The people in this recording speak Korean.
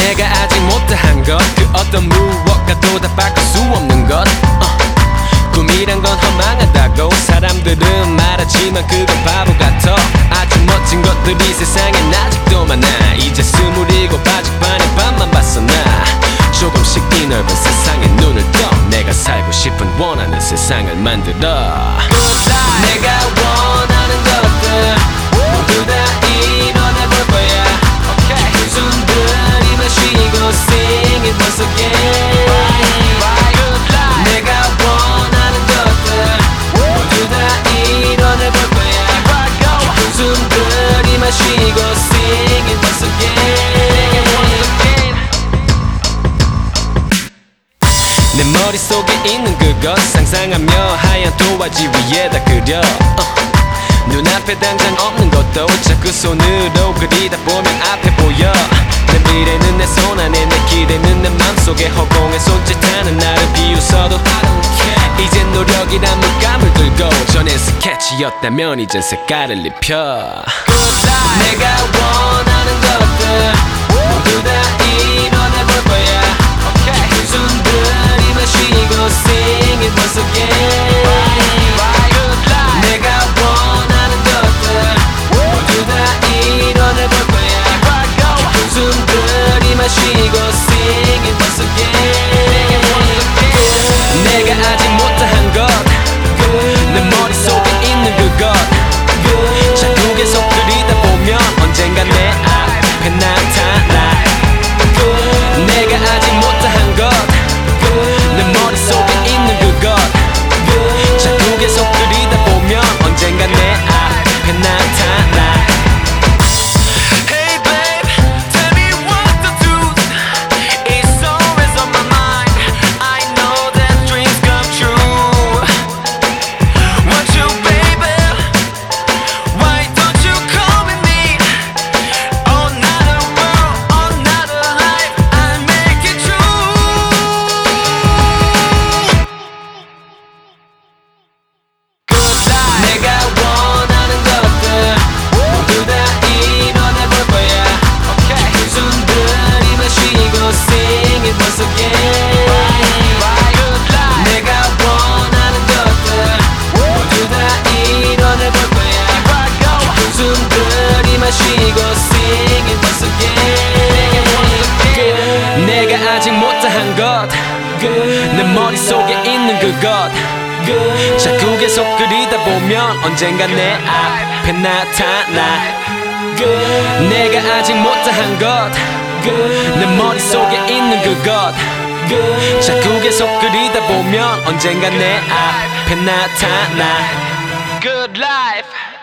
내가 아직 못다한 것, 그 어떤 무엇과도 다 바꿀 수 없는 것. 꿈이란 건 허망하다고 사람들은 말하지만 그건 바보 같아. 아주 멋진 것들이 세상엔 아직도 많아. 이제 27 아직 반의 밤만 봤어 나. 조금씩 이 넓은 세상에 눈을 떠. 내가 살고 싶은 원하는 세상을 만들어. 내가 원하는 것들 모두 다 이뤄내볼 거야. 깊은 숨 들이마시고 sing it once again. 내가 원하는 것들 모두 다 이뤄내볼 거야. 깊은 숨 들이마시고 sing it once again. 내 머릿속에 있는 그것 상상하며 하얀 도화지 위에다 그려. 눈앞에 당장 없는 것도 자꾸 손으로 그리다 보면 앞에 보여. 내 미래는 내 손 안에 내 기대는 내 맘속에 허공에 손짓하는 나를 비웃어도 이젠 노력이란 물감을 들고 전엔 스케치였다면 이젠 색깔을 입혀. 내가 원하는 것들 모두 다 이뤄내볼 거야. 깊은 숨 들이마시고 sing it once again. 내가 원하는 것들 모두 다 이뤄내볼 거야. 깊은 숨 들이마시고 sing it once again. 내가 아직 못다한 것, 내 머릿속에 있는 그것 자꾸 계속 그리다 보면 언젠가 내 앞에 나타나. 내가 아직 못다한 것, 내 머릿속에 있는 그것 자꾸 계속 그리다 보면 언젠가 내 앞에 나타나. Hey babe, tell me what to do. It's always on my mind. I know that dreams come true. Want you baby, why don't you come with me? Another world, another life, I'll make it true. 내가 원하는 것들 모두 다 이뤄내볼 거야. 깊은 숨 들이마시고 sing it once again. 내가 원하는 것들 모두 다 이뤄내볼 거야. 깊은 숨 들이마시고 sing it once again. 내가 아직 못다한 것, 내 머릿속에 있는 그것 자꾸 계속 그리다 보면 언젠가 내 앞에 나타나. 내가 아직 못다한 것, 내 머릿속에 있는 그것 자꾸 계속 그리다 보면 언젠가 내 앞에 나타나. Good life.